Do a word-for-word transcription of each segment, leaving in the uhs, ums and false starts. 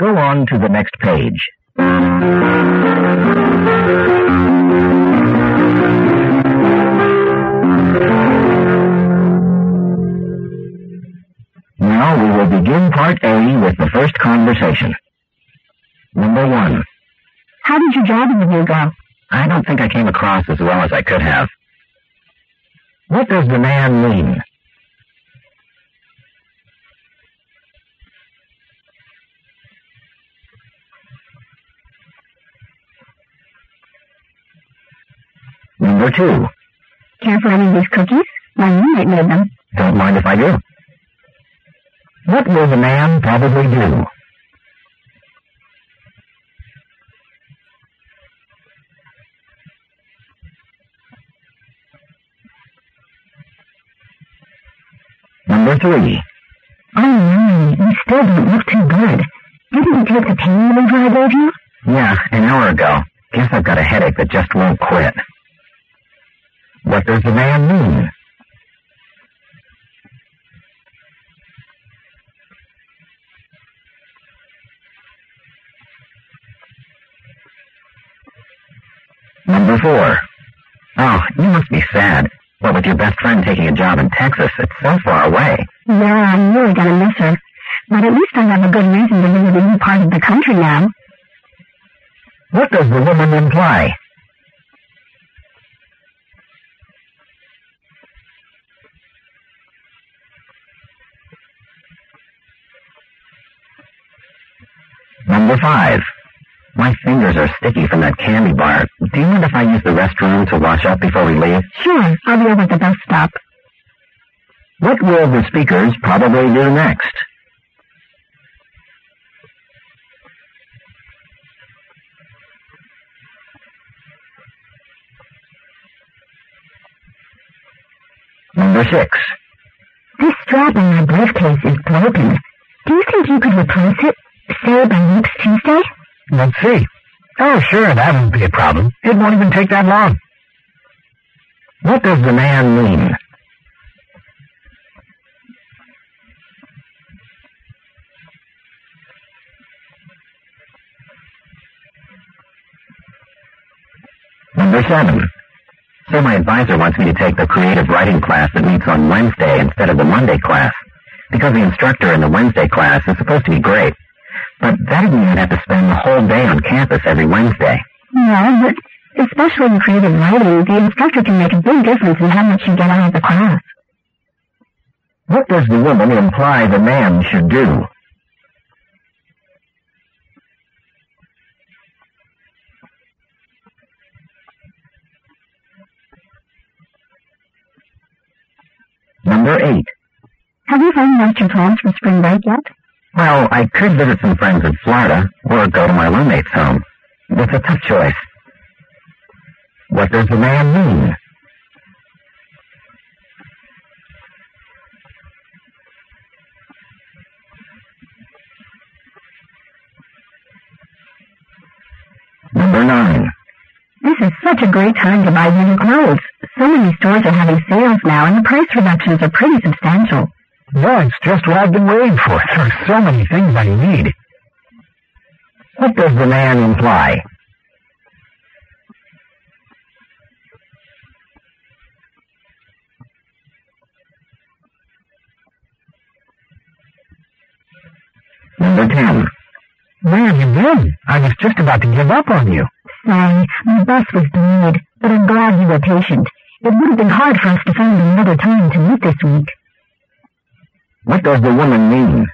Go on to the next page. Now we will begin part A with the first conversation. Number one. How did your job interview go? I don't think I came across as well as I could have. What does the man mean? Number two. Care for any of these cookies? My roommate made them. Don't mind if I do. What will the man probably do? Number three. Oh, no, you still don't look too good. Didn't you take the pain reliever I gave you? Yeah, an hour ago. Guess I've got a headache that just won't quit. What does the man mean? Number four. Oh, you must be sad. What with your best friend taking a job in Texas? It's so far away. Yeah, I'm really gonna miss her. But at least I have a good reason to visit a new part of the country now. What does the woman imply? Number five. My fingers are sticky from that candy bar. Do you mind if I use the restroom to wash up before we leave? Sure, I'll be over at the bus stop. What will the speakers probably do next? Number six. This strap in my briefcase is broken. Do you think you could replace it, say by next Tuesday? Let's see. Oh, sure, that won't be a problem. It won't even take that long. What does the man mean? Number seven. So my advisor wants me to take the creative writing class that meets on Wednesday instead of the Monday class, because the instructor in the Wednesday class is supposed to be great. But that'd mean I'd have to spend the whole day on campus every Wednesday. No, but especially in creative writing, the instructor can make a big difference in how much you get out of the class. What does the woman imply the man should do? Number eight. Have you finalized your plans for spring break yet? Well, I could visit some friends in Florida, or go to my roommate's home. It's a tough choice. What does the man mean? Number nine. This is such a great time to buy new clothes. So many stores are having sales now, and the price reductions are pretty substantial. No, it's just what I've been waiting for. There are so many things I need. What does the man imply? Number ten. Where have you been? I was just about to give up on you. Sorry, my bus was delayed, but I'm glad you were patient. It would have been hard for us to find another time to meet this week. What does the woman mean?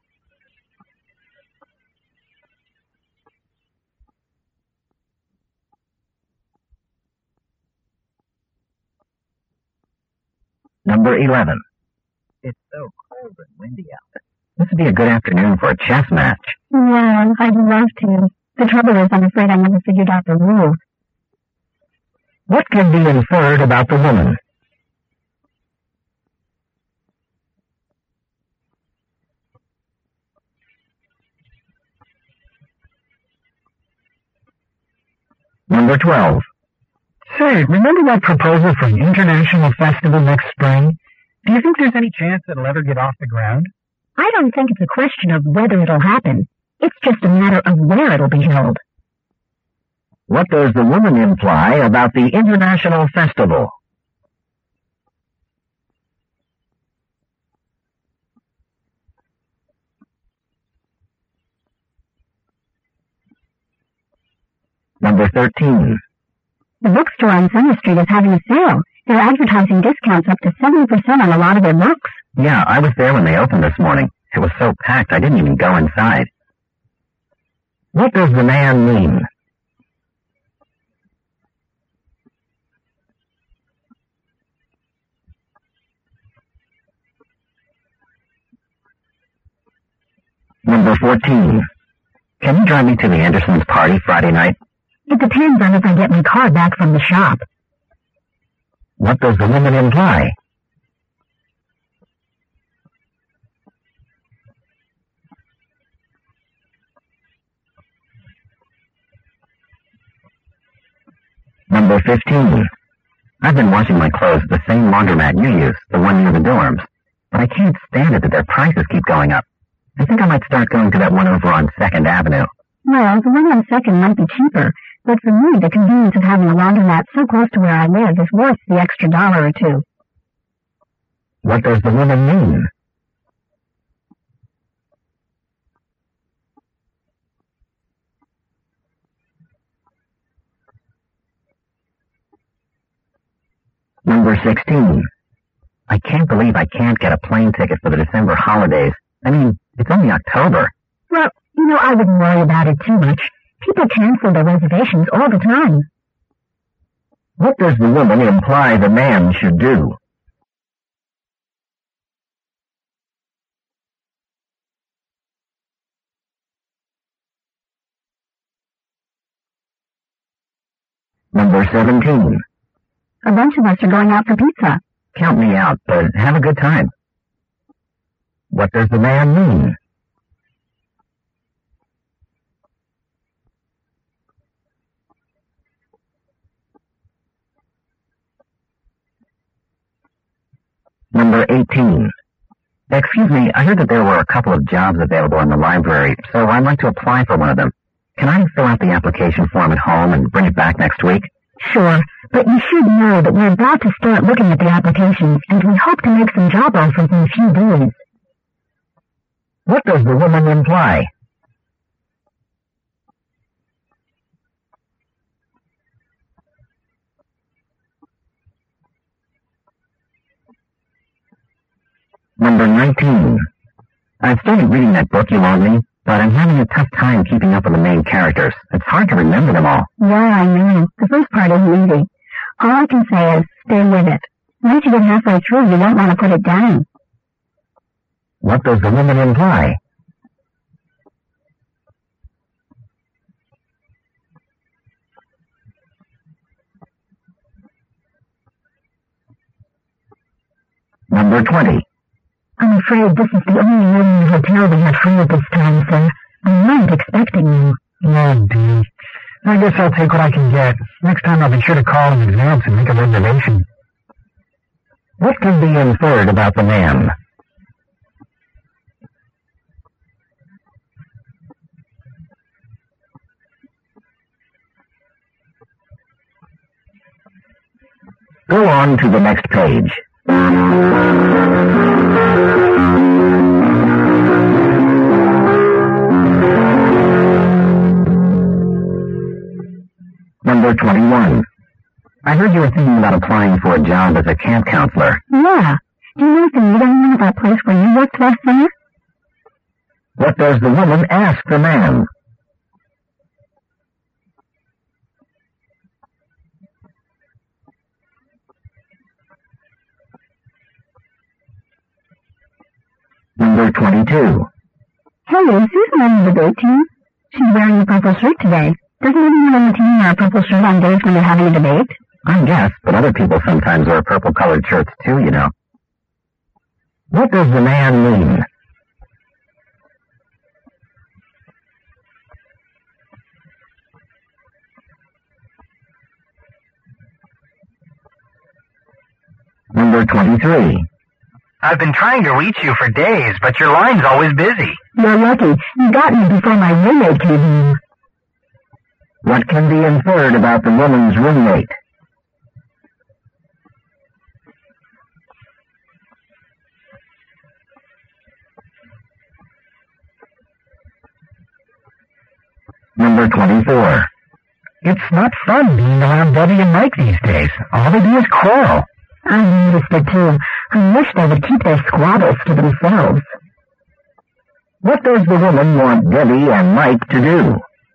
Number eleven. It's so cold and windy out. This would be a good afternoon for a chess match. Yeah, I'd love to. The trouble is, I'm afraid I never figured out the rules. What can be inferred about the woman? Number twelve. Say, remember that proposal for an international festival next spring? Do you think there's any chance it'll ever get off the ground? I don't think it's a question of whether it'll happen. It's just a matter of where it'll be held. What does the woman imply about the International Festival? Number thirteen. The bookstore on Summer Street is having a sale. They're advertising discounts up to seventy percent on a lot of their books. Yeah, I was there when they opened this morning. It was so packed I didn't even go inside. What does the man mean? Number fourteen. Can you drive me to the Andersons' party Friday night? It depends on if I get my car back from the shop. What does the woman imply? Number fifteen. I've been washing my clothes at the same laundromat you use, the one near the dorms. But I can't stand it that their prices keep going up. I think I might start going to that one over on second Avenue. Well, the one on second might be cheaper, but for me, the convenience of having a laundromat so close to where I live is worth the extra dollar or two. What does the woman mean? Number sixteen. I can't believe I can't get a plane ticket for the December holidays. I mean, it's only October. Well, you know, I wouldn't worry about it too much. People cancel their reservations all the time. What does the woman imply the man should do? Number seventeen. A bunch of us are going out for pizza. Count me out, but have a good time. What does the man mean? Number eighteen. Excuse me, I heard that there were a couple of jobs available in the library, so I'd like to apply for one of them. Can I fill out the application form at home and bring it back next week? Sure, but you should know that we're about to start looking at the applications, and we hope to make some job offers in a few days. What does the woman imply? Number nineteen. I've started reading that book you loaned me, but I'm having a tough time keeping up with the main characters. It's hard to remember them all. Yeah, I know. The first part isn't easy. All I can say is stay with it. Once you get halfway through, you don't want to put it down. What does the woman imply? Number twenty. I'm afraid this is the only room in the hotel we have free at this time, sir. I weren't expecting you. Oh, dear. I guess I'll take what I can get. Next time I'll be sure to call in advance and make a reservation. What can be inferred about the man? Go on to the next page. Number twenty-one. I heard you were thinking about applying for a job as a camp counselor. Yeah. Do you know if you need anyone at that place where you worked last summer? What does the woman ask the man? Number twenty-two. Hey, is Susan on the debate team? She's wearing a purple shirt today. Doesn't anyone on the team wear a purple shirt on days when they're having a debate? I guess, but other people sometimes wear purple-colored shirts too, you know. What does the man mean? Number twenty-three. I've been trying to reach you for days, but your line's always busy. You're lucky. You got me before my roommate came home. What can be inferred about the woman's roommate? Number twenty-four. It's not fun being around Debbie and Mike these days. All they do is quarrel. I noticed it too. I wish they would keep their squabbles to themselves. What does the woman want Debbie and Mike to do?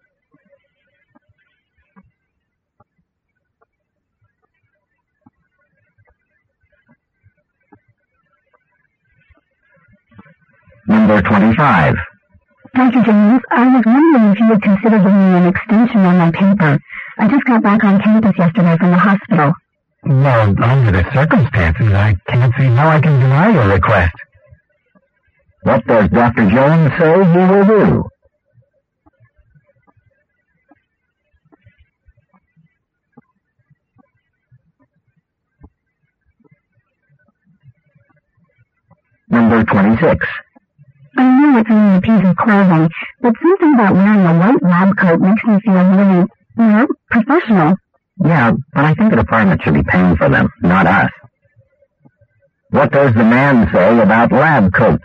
Number twenty-five. Doctor James, I was wondering if you would consider giving me an extension on my paper. I just got back on campus yesterday from the hospital. Well, under the circumstances, I can't see how I can deny your request. What does Doctor Jones say he will do? Number twenty-six. I know it's only a piece of clothing, but something about wearing a white lab coat makes me feel really, you know, professional. Yeah, but I think the department should be paying for them, not us. What does the man say about lab coats?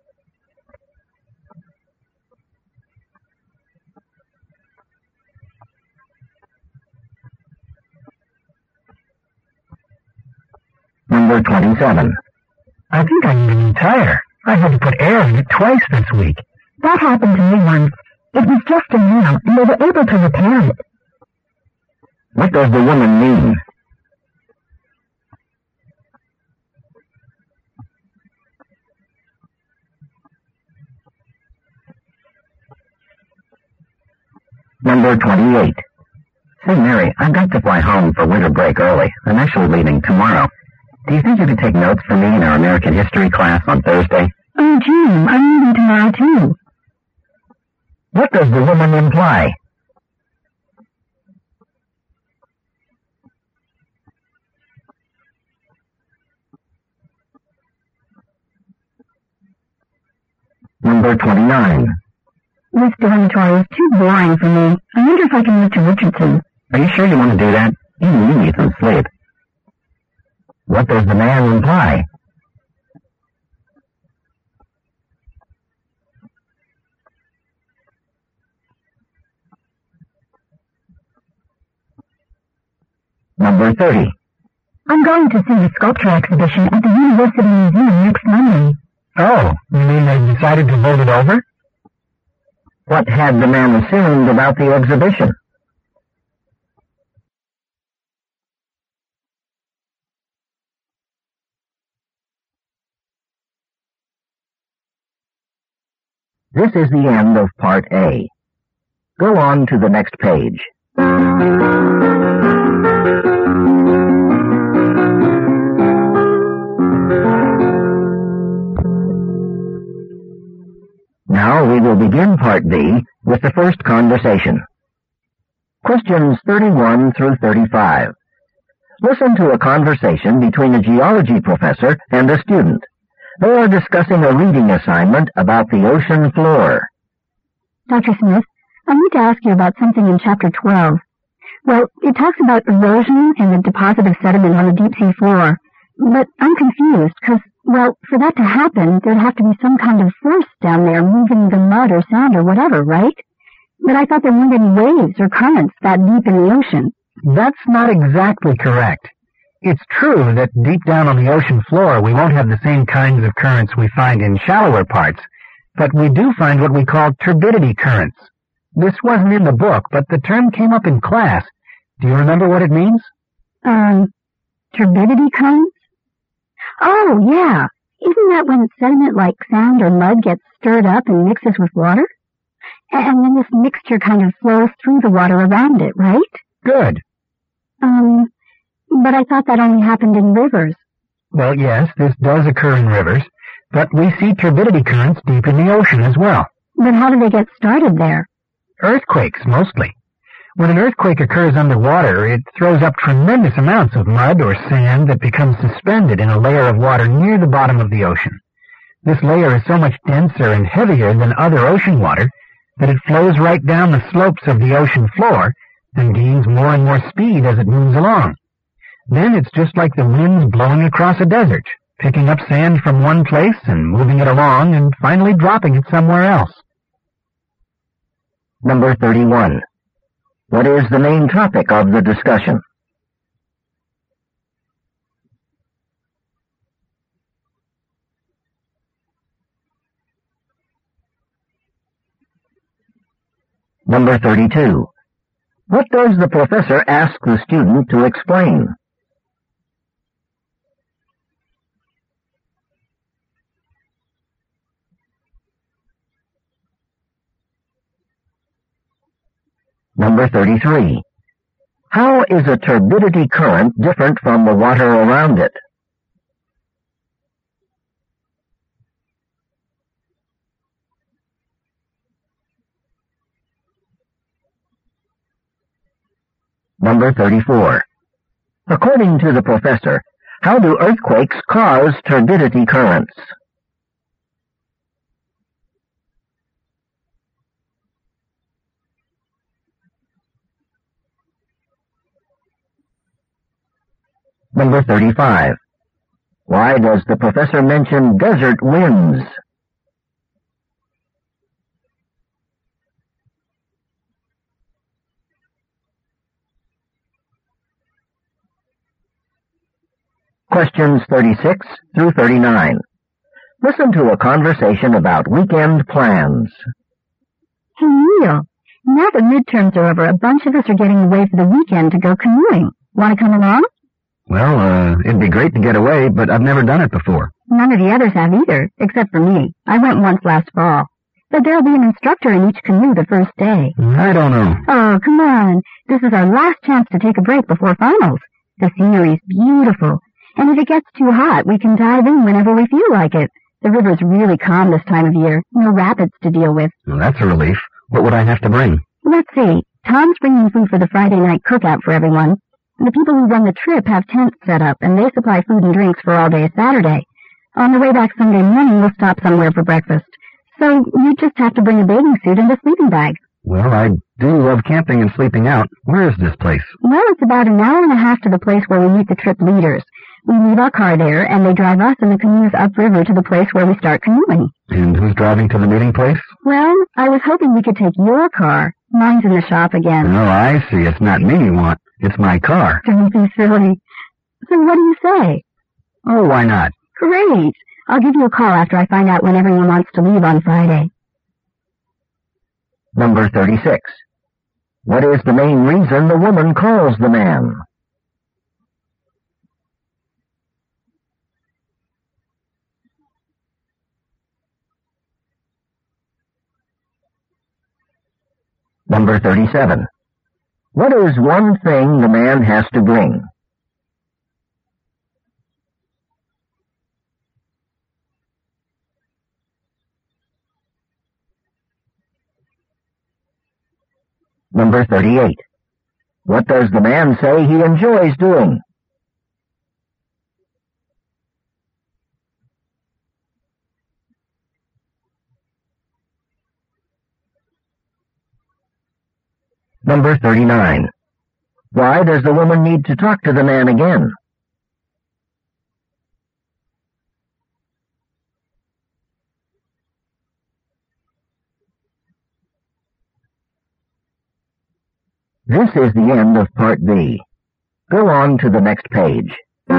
Number twenty-seven. I think I need a new tire. I had to put air in it twice this week. That happened to me once. It was just a nail, and they were able to repair it. What does the woman mean? Number twenty-eight. Say, Mary, I've got to fly home for winter break early. I'm actually leaving tomorrow. Do you think you could take notes for me in our American history class on Thursday? Oh, Jim, I'm leaving tomorrow, too. What does the woman imply? Number twenty-nine. This dormitory is too boring for me. I wonder if I can move to Richardson. Are you sure you want to do that? Even you need some sleep. What does the man imply? Number thirty. I'm going to see the sculpture exhibition at the University Museum next Monday. Oh, you mean they decided to vote it over? What had the man assumed about the exhibition? This is the end of Part A. Go on to the next page. Now we will begin Part B with the first conversation. Questions thirty-one through thirty-five. Listen to a conversation between a geology professor and a student. They are discussing a reading assignment about the ocean floor. Doctor Smith, I need to ask you about something in Chapter twelve. Well, it talks about erosion and the deposit of sediment on the deep-sea floor. But I'm confused, because, well, for that to happen, there'd have to be some kind of force down there moving the mud or sand or whatever, right? But I thought there weren't any waves or currents that deep in the ocean. That's not exactly correct. It's true that deep down on the ocean floor we won't have the same kinds of currents we find in shallower parts, but we do find what we call turbidity currents. This wasn't in the book, but the term came up in class. Do you remember what it means? Um, turbidity currents? Oh, yeah. Isn't that when sediment like sand or mud gets stirred up and mixes with water? And then this mixture kind of flows through the water around it, right? Good. Um, but I thought that only happened in rivers. Well, yes, this does occur in rivers, but we see turbidity currents deep in the ocean as well. Then how do they get started there? Earthquakes, mostly. When an earthquake occurs underwater, it throws up tremendous amounts of mud or sand that becomes suspended in a layer of water near the bottom of the ocean. This layer is so much denser and heavier than other ocean water that it flows right down the slopes of the ocean floor and gains more and more speed as it moves along. Then it's just like the wind blowing across a desert, picking up sand from one place and moving it along and finally dropping it somewhere else. Number thirty-one. What is the main topic of the discussion? Number thirty-two. What does the professor ask the student to explain? Number thirty-three. How is a turbidity current different from the water around it? Number thirty-four. According to the professor, how do earthquakes cause turbidity currents? Number thirty-five. Why does the professor mention desert winds? Questions thirty-six through thirty-nine. Listen to a conversation about weekend plans. Hey, Neil, now that midterms are over, a bunch of us are getting away for the weekend to go canoeing. Want to come along? Well, uh, it'd be great to get away, but I've never done it before. None of the others have either, except for me. I went once last fall. But there'll be an instructor in each canoe the first day. I don't know. Oh, come on. This is our last chance to take a break before finals. The scenery's beautiful. And if it gets too hot, we can dive in whenever we feel like it. The river's really calm this time of year. No rapids to deal with. Well, that's a relief. What would I have to bring? Let's see. Tom's bringing food for the Friday night cookout for everyone. The people who run the trip have tents set up, and they supply food and drinks for all day Saturday. On the way back Sunday morning, we'll stop somewhere for breakfast. So you just have to bring a bathing suit and a sleeping bag. Well, I do love camping and sleeping out. Where is this place? Well, it's about an hour and a half to the place where we meet the trip leaders. We leave our car there, and they drive us in the canoes upriver to the place where we start canoeing. And who's driving to the meeting place? Well, I was hoping we could take your car. Mine's in the shop again. Oh, I see. It's not me you want. It's my car. Don't be silly. So what do you say? Oh, why not? Great. I'll give you a call after I find out when everyone wants to leave on Friday. Number thirty-six. What is the main reason the woman calls the man? Number thirty-seven. What is one thing the man has to bring? Number thirty-eight. What does the man say he enjoys doing? Number thirty-nine. Why does the woman need to talk to the man again? This is the end of Part B. Go on to the next page.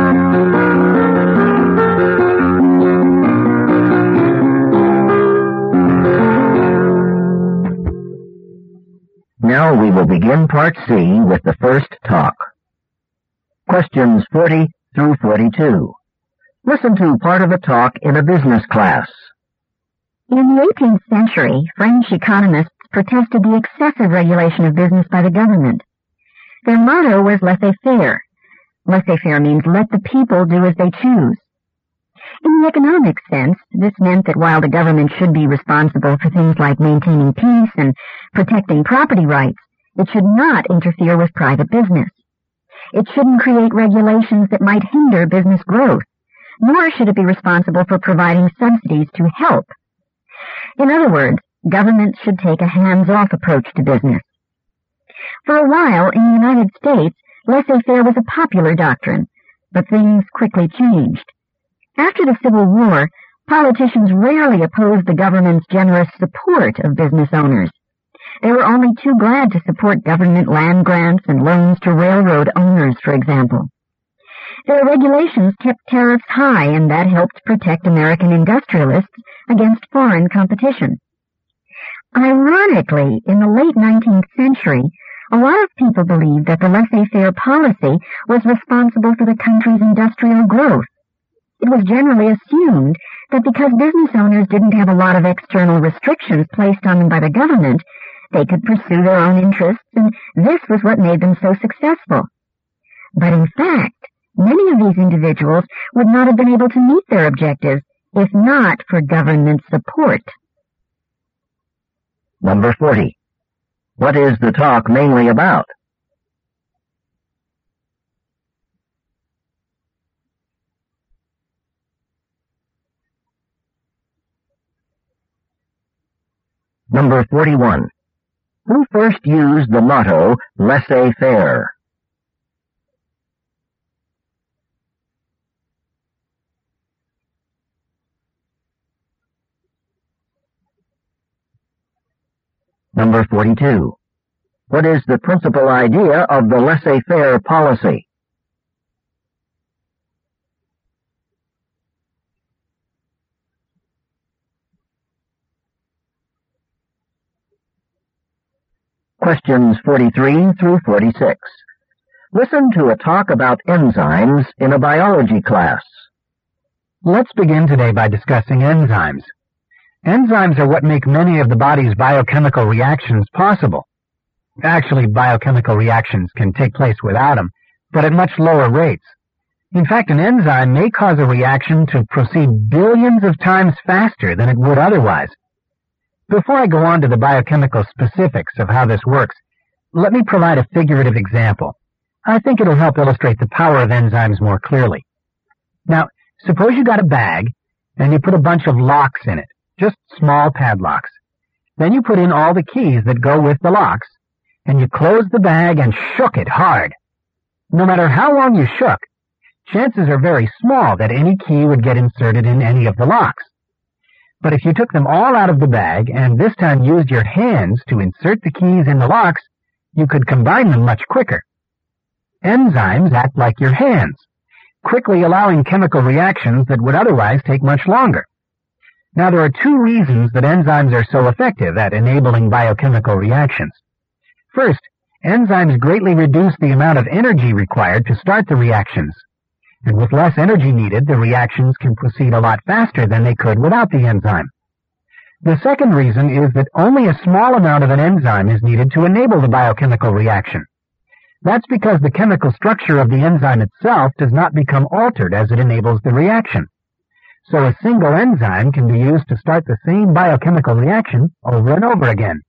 Now we will begin Part C with the first talk. Questions forty through forty-two. Listen to part of a talk in a business class. In the eighteenth century, French economists protested the excessive regulation of business by the government. Their motto was laissez-faire. Laissez-faire means let the people do as they choose. In the economic sense, this meant that while the government should be responsible for things like maintaining peace and protecting property rights, it should not interfere with private business. It shouldn't create regulations that might hinder business growth, nor should it be responsible for providing subsidies to help. In other words, governments should take a hands-off approach to business. For a while, in the United States, laissez-faire was a popular doctrine, but things quickly changed. After the Civil War, politicians rarely opposed the government's generous support of business owners. They were only too glad to support government land grants and loans to railroad owners, for example. Their regulations kept tariffs high, and that helped protect American industrialists against foreign competition. Ironically, in the late nineteenth century, a lot of people believed that the laissez-faire policy was responsible for the country's industrial growth. It was generally assumed that because business owners didn't have a lot of external restrictions placed on them by the government, they could pursue their own interests, and this was what made them so successful. But in fact, many of these individuals would not have been able to meet their objectives if not for government support. Number forty. What is the talk mainly about? Number forty-one. Who first used the motto, laissez-faire? Number forty-two. What is the principal idea of the laissez-faire policy? Questions forty-three through forty-six. Listen to a talk about enzymes in a biology class. Let's begin today by discussing enzymes. Enzymes are what make many of the body's biochemical reactions possible. Actually, biochemical reactions can take place without them, but at much lower rates. In fact, an enzyme may cause a reaction to proceed billions of times faster than it would otherwise. Before I go on to the biochemical specifics of how this works, let me provide a figurative example. I think it'll help illustrate the power of enzymes more clearly. Now, suppose you got a bag, and you put a bunch of locks in it, just small padlocks. Then you put in all the keys that go with the locks, and you closed the bag and shook it hard. No matter how long you shook, chances are very small that any key would get inserted in any of the locks. But if you took them all out of the bag and this time used your hands to insert the keys in the locks, you could combine them much quicker. Enzymes act like your hands, quickly allowing chemical reactions that would otherwise take much longer. Now, there are two reasons that enzymes are so effective at enabling biochemical reactions. First, enzymes greatly reduce the amount of energy required to start the reactions. And with less energy needed, the reactions can proceed a lot faster than they could without the enzyme. The second reason is that only a small amount of an enzyme is needed to enable the biochemical reaction. That's because the chemical structure of the enzyme itself does not become altered as it enables the reaction. So a single enzyme can be used to start the same biochemical reaction over and over again.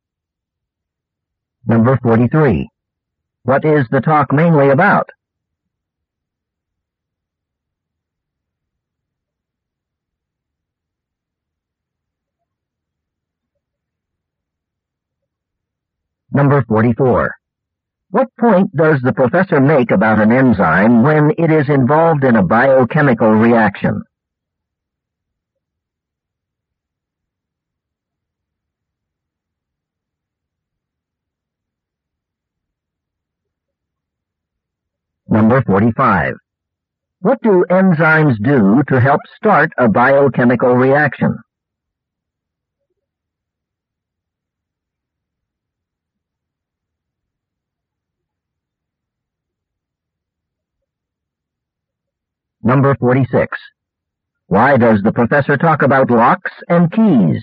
Number forty-three. What is the talk mainly about? Number forty-four. What point does the professor make about an enzyme when it is involved in a biochemical reaction? Number forty-five. What do enzymes do to help start a biochemical reaction? Number forty-six. Why does the professor talk about locks and keys?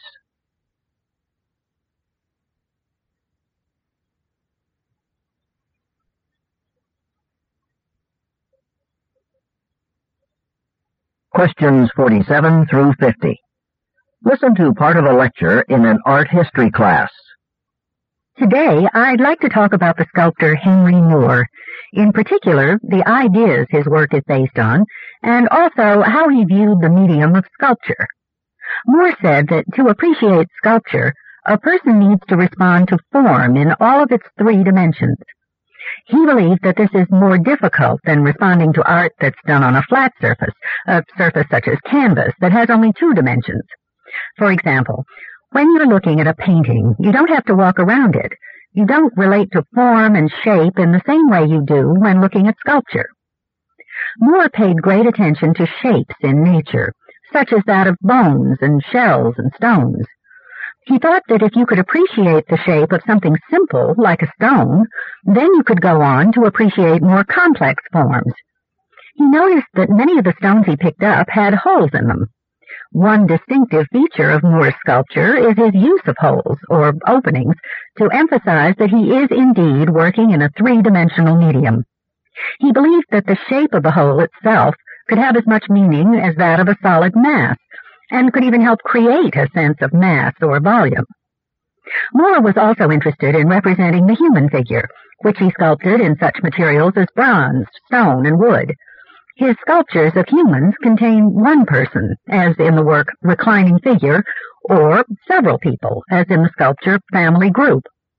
Questions forty-seven through fifty. Listen to part of a lecture in an art history class. Today, I'd like to talk about the sculptor Henry Moore, in particular, the ideas his work is based on, and also how he viewed the medium of sculpture. Moore said that to appreciate sculpture, a person needs to respond to form in all of its three dimensions. He believed that this is more difficult than responding to art that's done on a flat surface, a surface such as canvas that has only two dimensions. For example, when you're looking at a painting, you don't have to walk around it. You don't relate to form and shape in the same way you do when looking at sculpture. Moore paid great attention to shapes in nature, such as that of bones and shells and stones. He thought that if you could appreciate the shape of something simple, like a stone, then you could go on to appreciate more complex forms. He noticed that many of the stones he picked up had holes in them. One distinctive feature of Moore's sculpture is his use of holes, or openings, to emphasize that he is indeed working in a three-dimensional medium. He believed that the shape of the hole itself could have as much meaning as that of a solid mass, and could even help create a sense of mass or volume. Moore was also interested in representing the human figure, which he sculpted in such materials as bronze, stone, and wood. His sculptures of humans contain one person, as in the work Reclining Figure, or several people, as in the sculpture Family Group.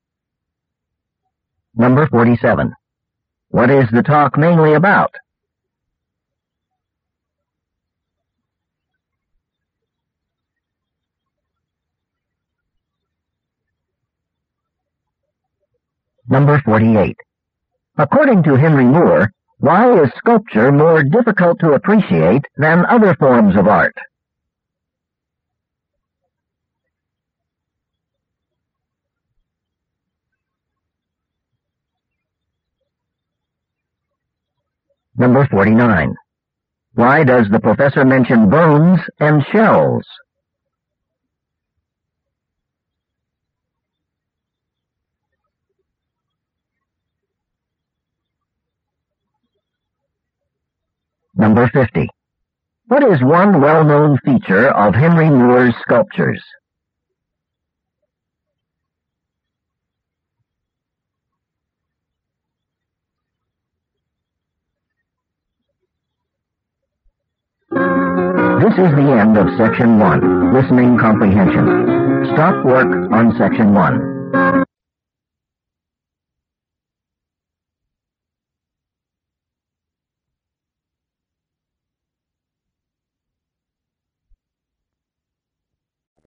Number forty-seven. What is the talk mainly about? Number forty-eight. According to Henry Moore, why is sculpture more difficult to appreciate than other forms of art? Number forty-nine. Why does the professor mention bones and shells? Number fifty. What is one well-known feature of Henry Moore's sculptures? This is the end of Section one, Listening Comprehension. Stop work on Section one.